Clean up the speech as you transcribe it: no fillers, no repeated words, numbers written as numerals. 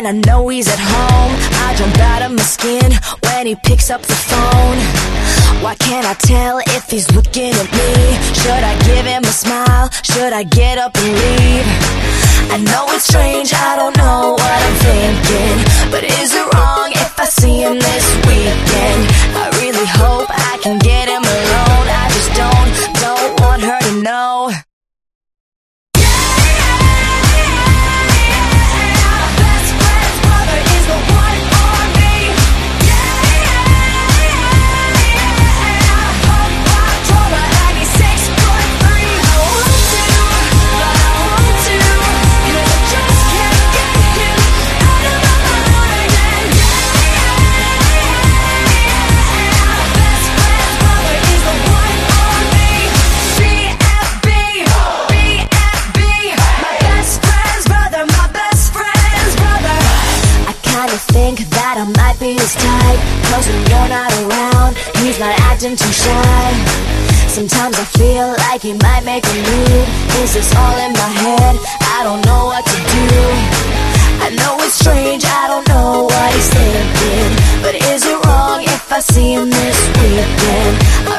when I know he's at home. I jump out of my skin when he picks up the phone. Why can't I tell if he's looking at me? Should I give him a smile? Should I get up and leave? I know it's strange, I don't know what I'm thinking, but is it wrong if I see him this weekend? I really hope I can get him alone. I just don't want her to know. Think that I might be his type, 'cause when you're not around, he's not acting too shy. Sometimes I feel like he might make a move. Is this all in my head? I don't know what to do. I know it's strange, I don't know what he's thinking, but is it wrong if I see him this weekend?